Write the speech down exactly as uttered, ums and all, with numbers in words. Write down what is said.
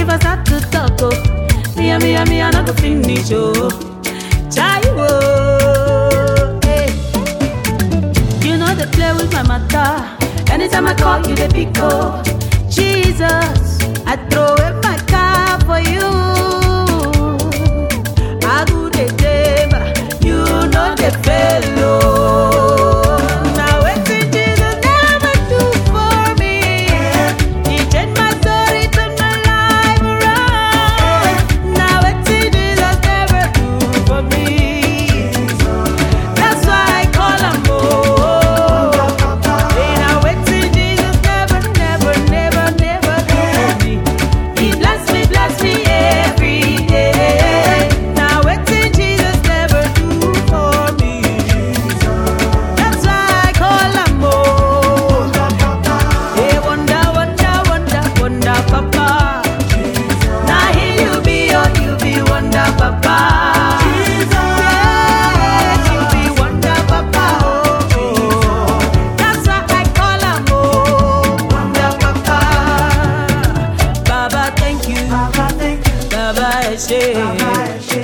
if I start to talk, oh, me and me and me, I not go finish, oh. Chai, oh, hey. You know they play with my matter. Anytime I call you, they pick up. Jesus, I throw away my car for you. I do the favor, you know the fellow. Now everything Jesus never do for me. He changed my story, turned my life around. Now everything Jesus never do for me. That's why I call him home. Now everything Jesus never, never, never, never do for me. He bless me, bless me every day. Now everything Jesus never do for me. That's why I call him home. Hey, wonder, wonder, wonder, wonder, Papa. Now here you be, oh, you be wonder, Papa. Yes, you be wonder, Papa. Oh, oh. That's why I call him home, wonder, Papa. Baba, thank you. Baba, I say.